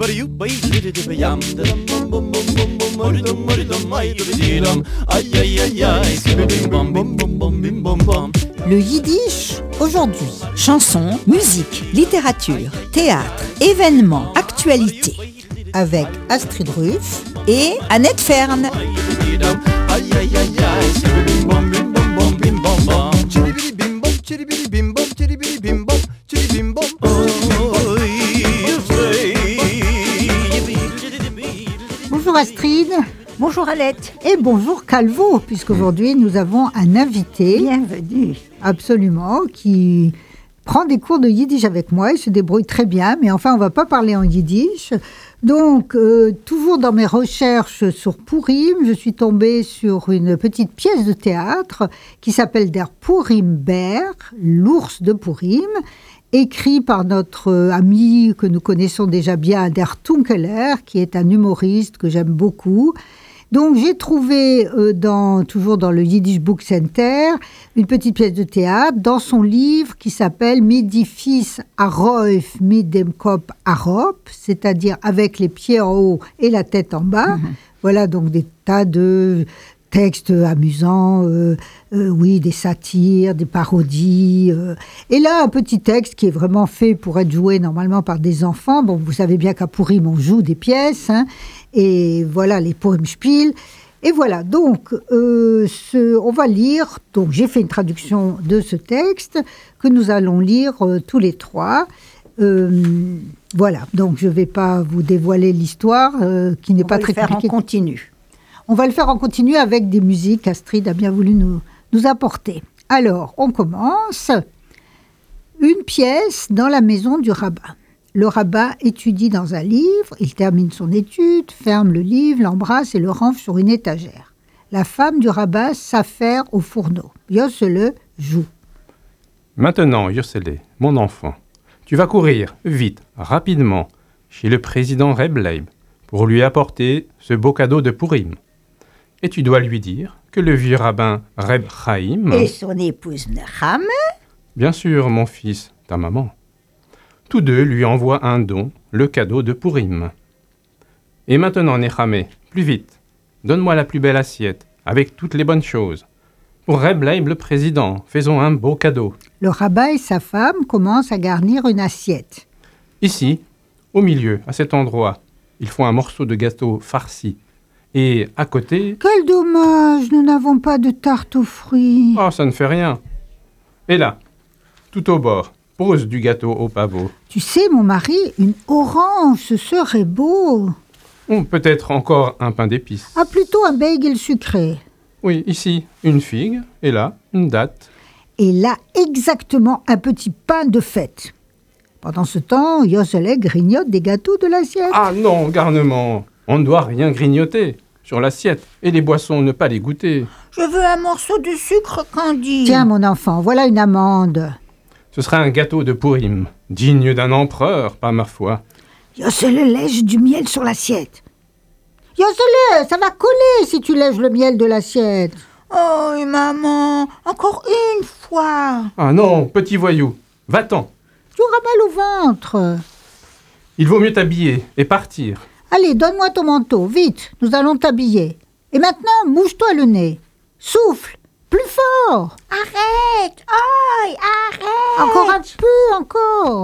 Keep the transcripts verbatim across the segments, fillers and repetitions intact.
Le yiddish aujourd'hui. Chansons, musique, littérature, théâtre, événements, actualités. Avec Astrid Ruff et Annette Fern. Bonjour Astrid. Bonjour Annette. Et bonjour Calvo, puisqu'aujourd'hui nous avons un invité. Bienvenue. Absolument, qui prend des cours de yiddish avec moi. Il se débrouille très bien, mais enfin on ne va pas parler en yiddish. Donc, euh, toujours dans mes recherches sur Purim, je suis tombée sur une petite pièce de théâtre qui s'appelle Der Purim Bär, l'ours de Purim, écrit par notre ami que nous connaissons déjà bien, Der Tunkeler, qui est un humoriste que j'aime beaucoup. Donc, j'ai trouvé, euh, dans, toujours dans le Yiddish Book Center, une petite pièce de théâtre dans son livre qui s'appelle « Midifis Aroif Midem Kop Arop », c'est-à-dire avec les pieds en haut et la tête en bas. Mmh. Voilà donc des tas de textes amusants, euh, euh, oui, des satires, des parodies. Euh. Et là, un petit texte qui est vraiment fait pour être joué normalement par des enfants. Bon, vous savez bien qu'à Purim, on joue des pièces, hein. Et voilà, les Purim-Spiel. Et voilà, donc, euh, ce, on va lire, donc j'ai fait une traduction de ce texte que nous allons lire euh, tous les trois. Euh, voilà, donc je ne vais pas vous dévoiler l'histoire, euh, qui n'est on pas très compliquée. On va le faire en continu. On va le faire en continu avec des musiques qu'Astrid a bien voulu nous, nous apporter. Alors, on commence. Une pièce dans la maison du rabbin. Le rabbin étudie dans un livre, il termine son étude, ferme le livre, l'embrasse et le range sur une étagère. La femme du rabbin s'affaire au fourneau. Yossele joue. Maintenant, Yossele, mon enfant, tu vas courir, vite, rapidement, chez le président Reb Leib pour lui apporter ce beau cadeau de Purim. Et tu dois lui dire que le vieux rabbin Reb Chaim... Et son épouse Nechama. Bien sûr, mon fils, ta maman. Tous deux lui envoient un don, le cadeau de Purim. Et maintenant, Nechamé, plus vite, donne-moi la plus belle assiette, avec toutes les bonnes choses. Pour Reb Leib, le président, faisons un beau cadeau. Le rabbin et sa femme commencent à garnir une assiette. Ici, au milieu, à cet endroit, ils font un morceau de gâteau farci. Et à côté... Quel dommage, nous n'avons pas de tarte aux fruits. Oh, ça ne fait rien. Et là, tout au bord, pose du gâteau au pavot. Tu sais, mon mari, une orange, ce serait beau. Ou peut-être encore un pain d'épices. Ah, plutôt un bagel sucré. Oui, ici, une figue, et là, une date. Et là, exactement un petit pain de fête. Pendant ce temps, Yossele grignote des gâteaux de l'assiette. Ah non, garnement, on ne doit rien grignoter sur l'assiette, et les boissons, ne pas les goûter. Je veux un morceau de sucre, Candy. Tiens, mon enfant, voilà une amande. Ce sera un gâteau de Purim, digne d'un empereur, pas ma foi. Yossele lèche du miel sur l'assiette. Yossele, ça va coller si tu lèches le miel de l'assiette. Oh, maman, encore une fois. Ah non, petit voyou, va-t'en. Tu auras mal au ventre. Il vaut mieux t'habiller et partir. Allez, donne-moi ton manteau, vite, nous allons t'habiller. Et maintenant, bouge-toi le nez. Souffle, plus fort. Arrête, aïe, arrête. Encore un peu, encore.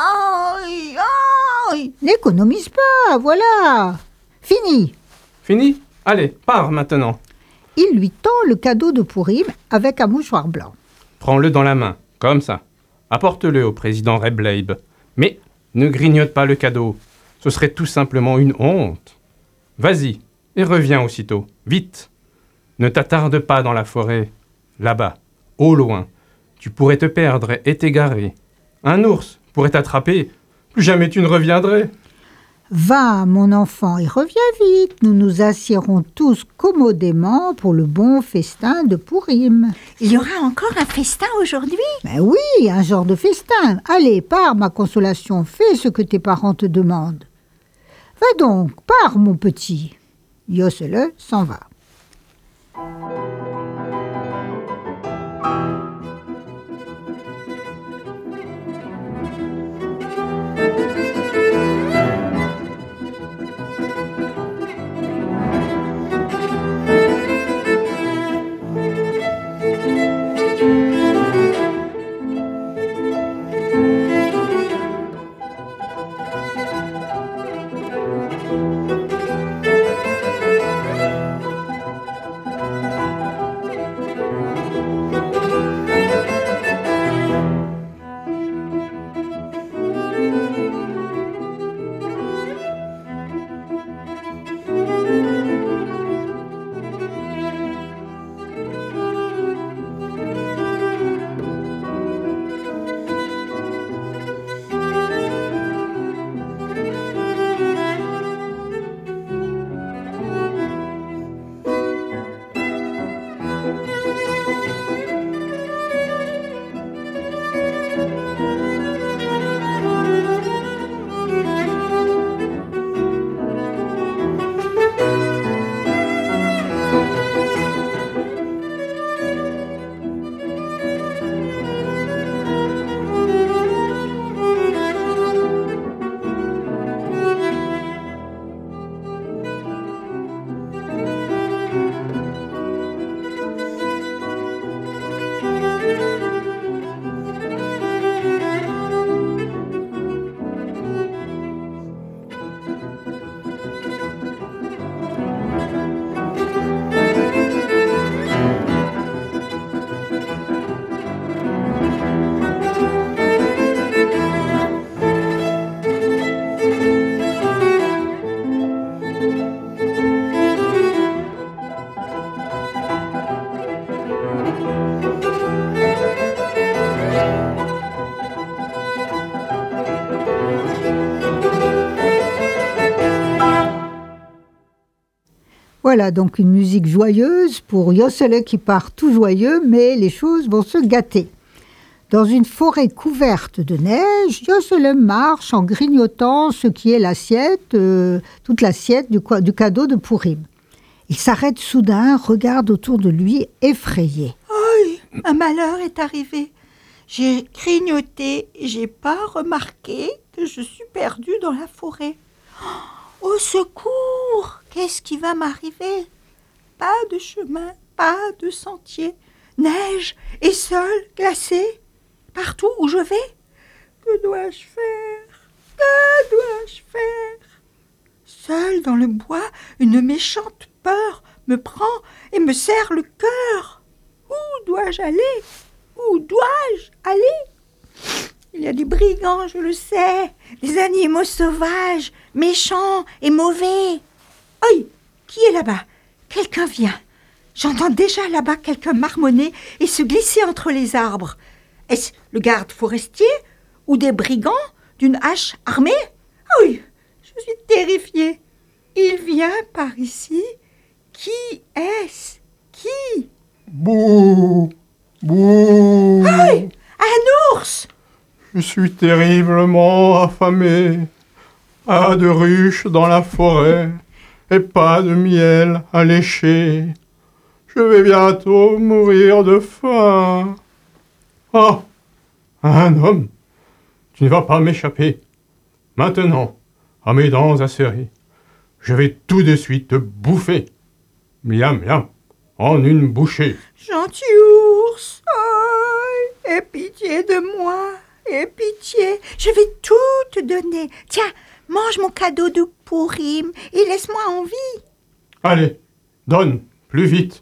Aïe, aïe. N'économise pas, voilà. Fini. Fini ? Allez, pars maintenant. Il lui tend le cadeau de Purim avec un mouchoir blanc. Prends-le dans la main, comme ça. Apporte-le au président Reb Leib. Mais ne grignote pas le cadeau. Ce serait tout simplement une honte. Vas-y, et reviens aussitôt. Vite. Ne t'attarde pas dans la forêt. Là-bas, au loin. Tu pourrais te perdre et t'égarer. Un ours pourrait t'attraper. Plus jamais tu ne reviendrais. Va, mon enfant, et reviens vite. Nous nous assiérons tous commodément pour le bon festin de Purim. Il y aura encore un festin aujourd'hui ? Ben oui, un genre de festin. Allez, pars, ma consolation, fais ce que tes parents te demandent. Va donc, pars, mon petit. Yossele s'en va. Voilà, donc une musique joyeuse pour Yossele qui part tout joyeux, mais les choses vont se gâter. Dans une forêt couverte de neige, Yossele marche en grignotant ce qui est l'assiette, euh, toute l'assiette du, du cadeau de Pourim. Il s'arrête soudain, regarde autour de lui, effrayé. Aïe, un malheur est arrivé. J'ai grignoté et j'ai pas remarqué que je suis perdue dans la forêt. Au secours! Qu'est-ce qui va m'arriver? Pas de chemin, pas de sentier, neige et sol glacé. Partout où je vais, que dois-je faire? Que dois-je faire? Seul dans le bois, une méchante peur me prend et me serre le cœur. Où dois-je aller? Où dois-je aller? Il y a des brigands, je le sais, des animaux sauvages, méchants et mauvais. Aïe, qui est là-bas? Quelqu'un vient. J'entends déjà là-bas quelqu'un marmonner et se glisser entre les arbres. Est-ce le garde forestier ou des brigands d'une hache armée? Oui, je suis terrifiée. Il vient par ici. Qui est-ce? Qui? Bouh! Bouh! Aïe, un ours! Je suis terriblement affamé. Pas de ruches dans la forêt et pas de miel à lécher. Je vais bientôt mourir de faim. Ah! Un homme! Tu ne vas pas m'échapper. Maintenant, à mes dents acérées, je vais tout de suite te bouffer. Miam, miam, en une bouchée. Gentil ours, aïe, aie pitié de moi, aie pitié. Je vais tout te donner. Tiens, mange mon cadeau de Pourim et laisse-moi en vie. Allez, donne, plus vite.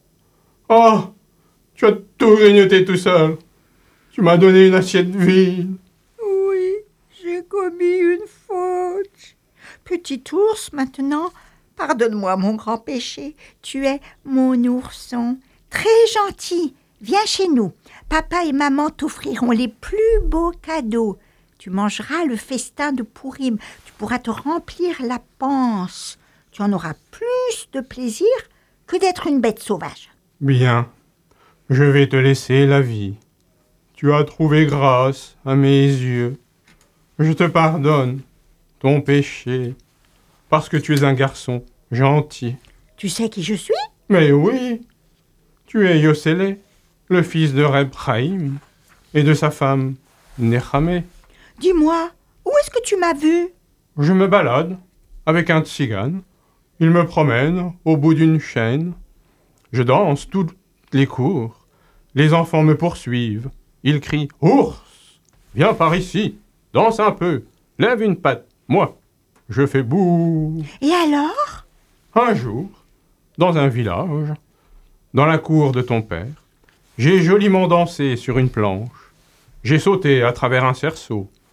Oh, tu as tout grignoté tout seul. Tu m'as donné une assiette vide. Oui, j'ai commis une faute. Petit ours, maintenant, pardonne-moi mon grand péché. Tu es mon ourson, très gentil. Viens chez nous. Papa et maman t'offriront les plus beaux cadeaux. Tu mangeras le festin de Pourim. Tu pourras te remplir la panse. Tu en auras plus de plaisir que d'être une bête sauvage. Bien, je vais te laisser la vie. Tu as trouvé grâce à mes yeux. Je te pardonne ton péché, parce que tu es un garçon gentil. Tu sais qui je suis? Mais oui, tu es Yossele, le fils de Reb Chaim et de sa femme Nechamé. Dis-moi, où est-ce que tu m'as vu? Je me balade avec un tzigane. Il me promène au bout d'une chaîne. Je danse toutes les cours. Les enfants me poursuivent. Ils crient « Ours, viens par ici, danse un peu, lève une patte. » Moi, je fais bouh. Et alors? Un jour, dans un village, dans la cour de ton père, j'ai joliment dansé sur une planche. J'ai sauté à travers un cerceau.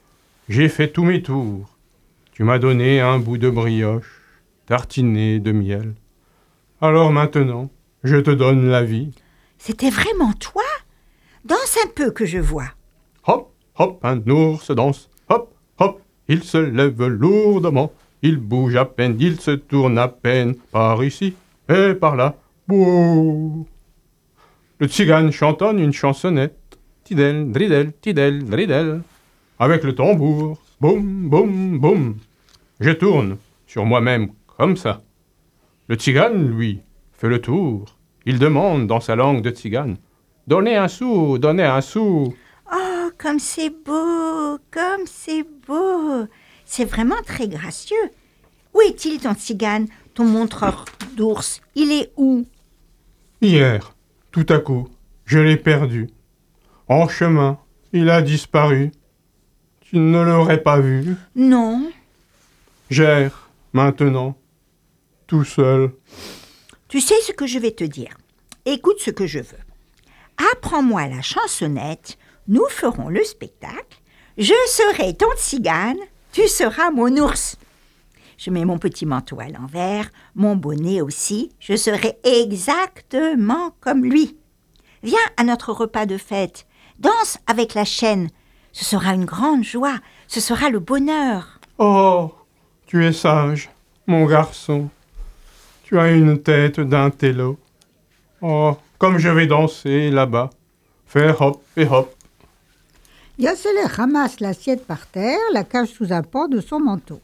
j'ai fait tous mes tours. Tu m'as donné un bout de brioche, tartiné de miel. Alors maintenant, je te donne la vie. C'était vraiment toi? Danse un peu que je vois. Hop, hop, un ours danse. Hop, hop, il se lève lourdement. Il bouge à peine, il se tourne à peine. Par ici et par là. Bouh. Le tzigane chantonne une chansonnette. Tidel, dridel, tidel, dridel. Avec le tambour. Boum, boum, boum. Je tourne sur moi-même comme ça. Le tzigane, lui, fait le tour. Il demande dans sa langue de tzigane. Donnez un sou, donnez un sou. Oh, comme c'est beau, comme c'est beau. C'est vraiment très gracieux. Où est-il ton tzigane, ton montreur d'ours? Il est où? Hier, tout à coup, je l'ai perdu. En chemin, il a disparu. Tu ne l'aurais pas vu? Non. J'erre, maintenant, tout seul. Tu sais ce que je vais te dire. Écoute ce que je veux. Apprends-moi la chansonnette, nous ferons le spectacle. Je serai ton tzigane, tu seras mon ours. Je mets mon petit manteau à l'envers, mon bonnet aussi. Je serai exactement comme lui. Viens à notre repas de fête. Danse avec la chaîne. Ce sera une grande joie. Ce sera le bonheur. Oh, tu es sage, mon garçon. Tu as une tête d'un télo. Oh, comme je vais danser là-bas. Faire hop et hop. Yossele ramasse l'assiette par terre, la cache sous un pan de son manteau.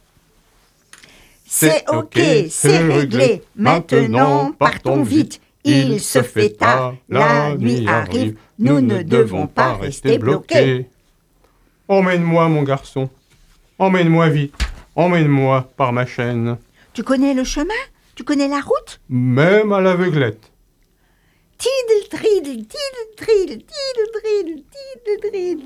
C'est ok, c'est réglé. Maintenant, partons vite. Il se fait tard, la nuit arrive. Nous ne devons pas rester bloqués. Emmène-moi, mon garçon. Emmène-moi vite. Emmène-moi par ma chaîne. Tu connais le chemin? Tu connais la route? Même à l'aveuglette. Tidle, tridle, tidle, tridle, tidle, tridle, tidle, tridle.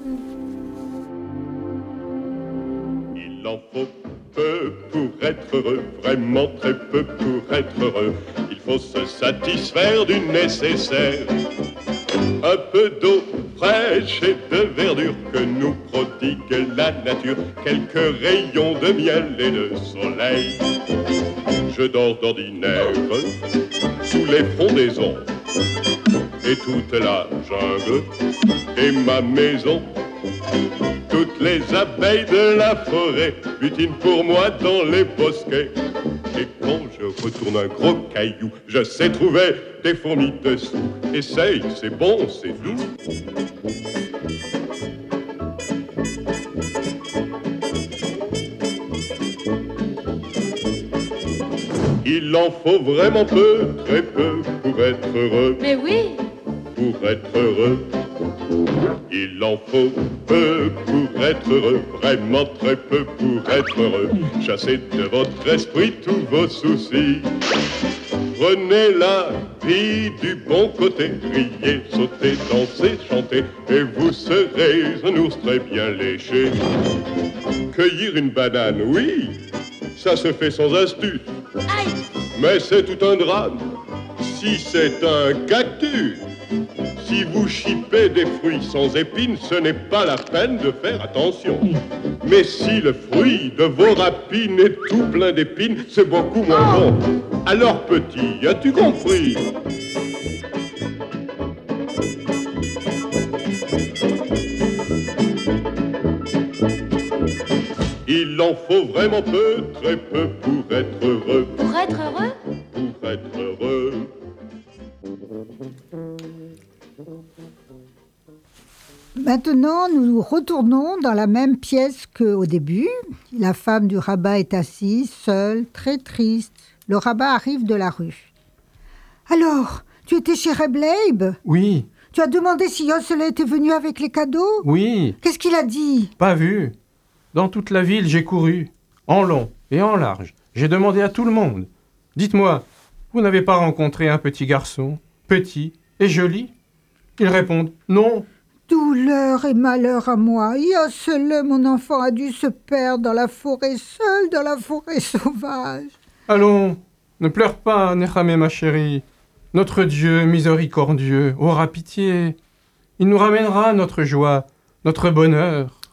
Il en faut peu pour être heureux, vraiment très peu pour être heureux. Il faut se satisfaire du nécessaire. Un peu d'eau fraîche et de verdure que nous prodigue la nature. Quelques rayons de miel et de soleil. Je dors d'ordinaire sous les frondaisons. Et toute la jungle est ma maison. Toutes les abeilles de la forêt butinent pour moi dans les bosquets. Et quand je retourne un gros caillou, je sais trouver des fourmis dessous. Essaye, c'est bon, c'est doux. Il en faut vraiment peu, très peu, pour être heureux. Mais oui. Pour être heureux. Il en faut peu pour être heureux, vraiment très peu pour être heureux. Chassez de votre esprit tous vos soucis. Prenez la vie du bon côté, riez, sautez, dansez, chantez, et vous serez un ours très bien léché. Cueillir une banane, oui, ça se fait sans astuce. Aïe. Mais c'est tout un drame si c'est un cactus. Si vous chipez des fruits sans épines, ce n'est pas la peine de faire attention. Mais si le fruit de vos rapines est tout plein d'épines, c'est beaucoup moins bon. Alors petit, as-tu compris? Il en faut vraiment peu, très peu pour être heureux. Pour être heureux? Pour être heureux. Maintenant, nous retournons dans la même pièce qu'au début. La femme du rabbin est assise, seule, très triste. Le rabbin arrive de la rue. « Alors, tu étais chez Reb Leib ? Oui, Tu as demandé si Yossele était venu avec les cadeaux ? oui, Qu'est-ce qu'il a dit ? pas vu. Dans toute la ville, j'ai couru, en long et en large. J'ai demandé à tout le monde. Dites-moi, vous n'avez pas rencontré un petit garçon, petit et joli ? Ils répondent non. Douleur et malheur à moi. Yossele, mon enfant, a dû se perdre dans la forêt, seul dans la forêt sauvage. Allons, ne pleure pas, Nechamé, ma chérie. Notre Dieu miséricordieux aura pitié. Il nous ramènera notre joie, notre bonheur.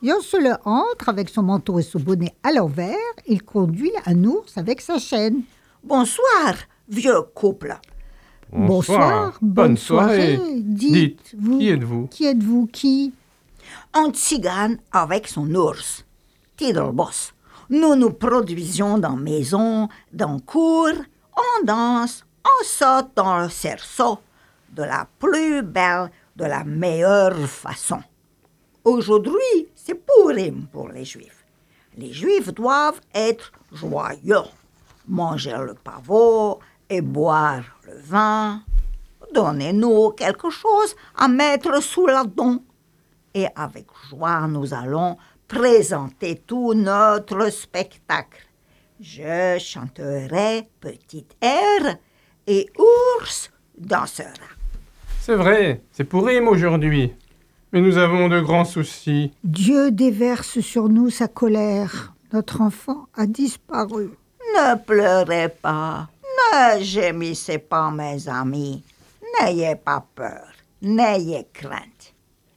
Yossele entre avec son manteau et son bonnet à l'envers. Il conduit un ours avec sa chaîne. Bonsoir, vieux couple. Bonsoir, bonne soirée. Dites, Dites, vous, qui êtes-vous? Qui êtes-vous, qui? Un tzigane avec son ours. Tidelboss. Nous nous produisions dans maison, dans cour, on danse, on saute dans le cerceau, de la plus belle, de la meilleure façon. Aujourd'hui, c'est Purim pour les Juifs. Les Juifs doivent être joyeux, manger le pavot et boire le vin. Donnez-nous quelque chose à mettre sous la dent. Et avec joie, nous allons présenter tout notre spectacle. Je chanterai petit air et ours dansera. C'est vrai, c'est Purim aujourd'hui. Mais nous avons de grands soucis. Dieu déverse sur nous sa colère. Notre enfant a disparu. Ne pleurez pas, ne gémissez pas, mes amis. N'ayez pas peur, n'ayez crainte.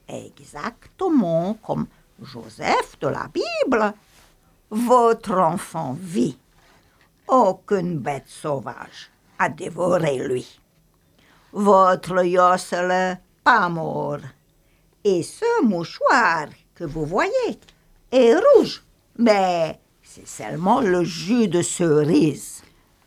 Exactement comme Joseph de la Bible, votre enfant vit. Aucune bête sauvage a dévoré lui. Votre Yossele pas mort. Et ce mouchoir que vous voyez est rouge, mais c'est seulement le jus de cerise.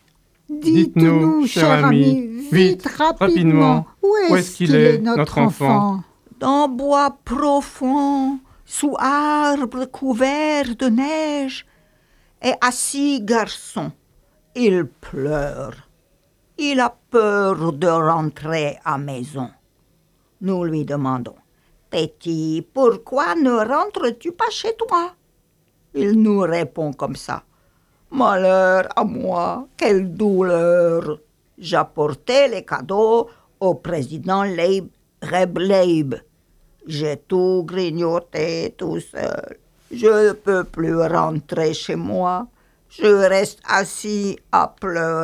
Dites-nous, cher ami, vite, rapidement, où est-ce qu'il est, notre enfant? Dans bois profond, sous arbre couvert de neige, et assis garçon, il pleure. Il a peur de rentrer à maison. Nous lui demandons, « Petit, pourquoi ne rentres-tu pas chez toi ?» Il nous répond comme ça, « Malheur à moi, quelle douleur! J'apportais les cadeaux au président Leib, Reb Leib. J'ai tout grignoté tout seul. Je ne peux plus rentrer chez moi. Je reste assis à pleurer. »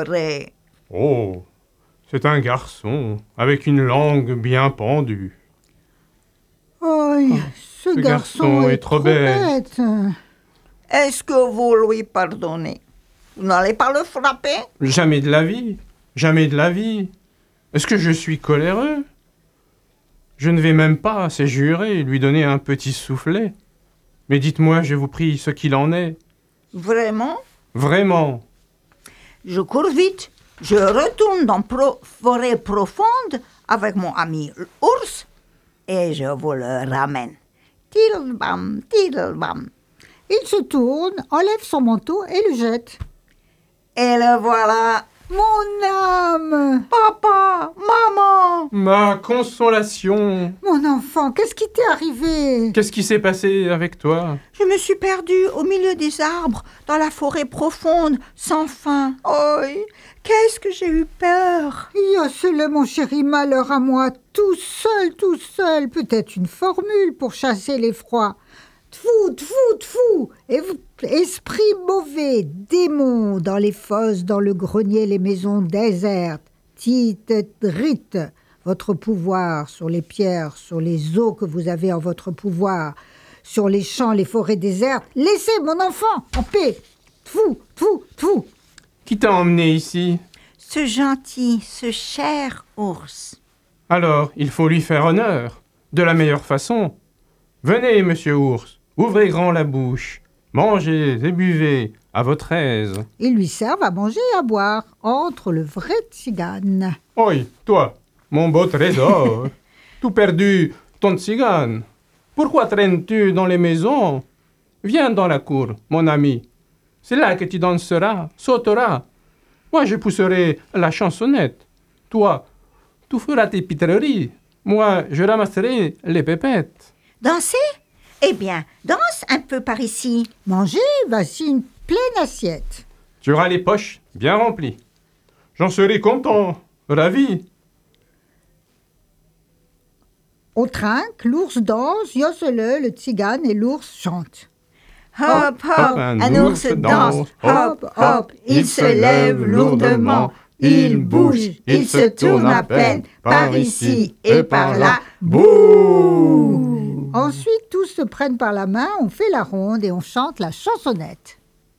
Oh, c'est un garçon avec une langue bien pendue. Oh, ce, ce garçon, garçon est, est trop trop bête. bête. Est-ce que vous lui pardonnez? Vous n'allez pas le frapper? Jamais de la vie, jamais de la vie. Est-ce que je suis coléreux? Je ne vais même pas, c'est juré, lui donner un petit soufflet. Mais dites-moi, je vous prie, ce qu'il en est. Vraiment? Vraiment. Je cours vite. Je retourne dans la forêt profonde avec mon ami l'ours et je vous le ramène. Tidelbam, tidelbam. Il se tourne, enlève son manteau et le jette. Et le voilà. Mon âme! Papa, maman! Ma consolation! Mon enfant, qu'est-ce qui t'est arrivé? Qu'est-ce qui s'est passé avec toi? Je me suis perdue au milieu des arbres, dans la forêt profonde, sans fin. Oh, qu'est-ce que j'ai eu peur! Yossele, mon chéri, malheur à moi, tout seul, tout seul, peut-être une formule pour chasser l'effroi. Tfou, tfou, tfou, et vous, esprit mauvais, démon, dans les fosses, dans le grenier, les maisons désertes, tite, rite, votre pouvoir sur les pierres, sur les eaux que vous avez en votre pouvoir, sur les champs, les forêts désertes, laissez mon enfant en paix. Tfou, tfou, tfou. Qui t'a emmené ici? Ce gentil, ce cher ours. Alors, il faut lui faire honneur, de la meilleure façon. Venez, monsieur ours. Ouvrez grand la bouche, mangez et buvez, à votre aise. Ils lui servent à manger et à boire, entre le vrai tzigane. Oi, toi, mon beau trésor, tout perdu, ton tzigane. Pourquoi traînes-tu dans les maisons? Viens dans la cour, mon ami. C'est là que tu danseras, sauteras. Moi, je pousserai la chansonnette. Toi, tu feras tes pitreries. Moi, je ramasserai les pépettes. Danser? Eh bien, danse un peu par ici. Manger, voici une pleine assiette. Tu auras les poches bien remplies. J'en serai content, ravi. Au trinque, l'ours danse, Yossele, le tzigane et l'ours chantent. Hop, hop, un ours danse. Hop, hop, il se lève lourdement. Il bouge, il se tourne à peine, par ici et par là. Bouh! Ensuite, tous se prennent par la main, on fait la ronde et on chante la chansonnette.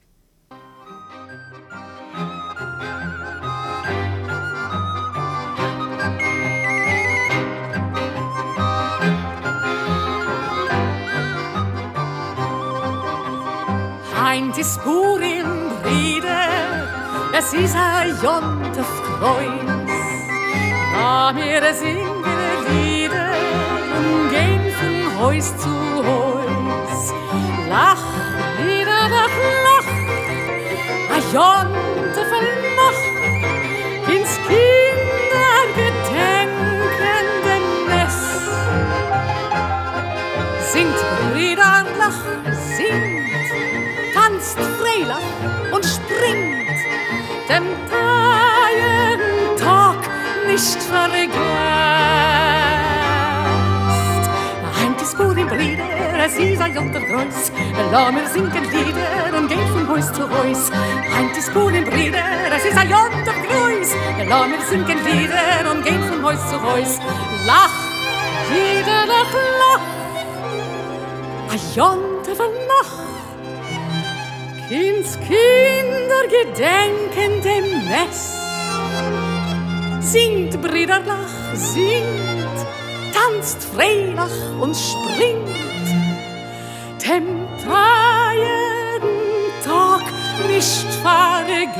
Heint is Purim, Brüder, es ist ein Jontef Kreuz. Na, wir singen Lieder und gehen von Haus zu Haus. Lach, wieder doch lach, ein Jontef Nacht, ins Kinder gedenkende Nest. Singt Brüder, lach, singt, tanzt Freilach und springt, dem Tagen Tag nicht vergesst. Heint ist Purim, Brüder, es ist ein Jontef Kreuz. Lass mir singen Lieder und gehen von Haus zu Haus. Heint ist Purim, Brüder, es ist ein Jontef Kreuz. Lass mir singen Lieder und gehen von Haus zu Haus. Lach, jeder lach, lach, ein Jontef Nacht. Ins Kinder gedenken dem Nest. Singt Brüderlach, singt, tanzt Freilach und springt, dem freien Tag nicht vergesst.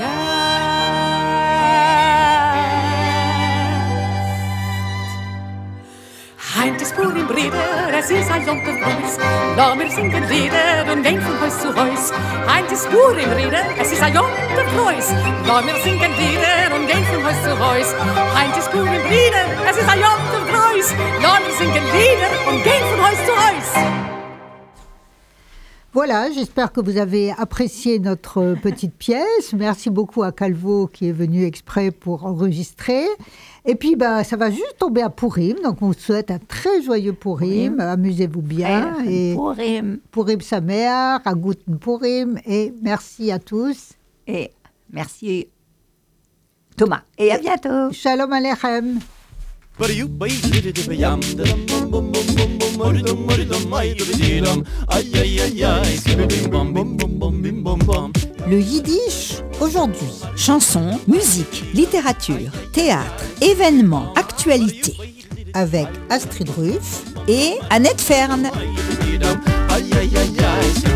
Heint ist Purim, Brüder, es ist ein Jontef Kreuz. Lass mir singen Lieder und gehen von Haus zu Haus. Heint ist Purim, Brüder, es ist ein Jontef Kreuz. Lass mir singen Lieder und gehen von Haus zu Haus. Heint ist Purim, Brüder, es ist ein Jontef Kreuz. Lass mir singen Lieder und gehen von Haus zu Haus. Voilà, j'espère que vous avez apprécié notre petite pièce. Merci beaucoup à Calvo qui est venu exprès pour enregistrer. Et puis, bah, ça va juste tomber à Purim, donc on vous souhaite un très joyeux Purim. Purim. Amusez-vous bien. Et Purim. Purim Sameach, à Guten Purim. Et merci à tous. Et merci Thomas. Et à bientôt. Shalom Aleichem. Le yiddish aujourd'hui. Chansons, musique, littérature, théâtre, événements, actualités. Avec Astrid Ruff et Annette Fern. Ay, ay, ay, ay.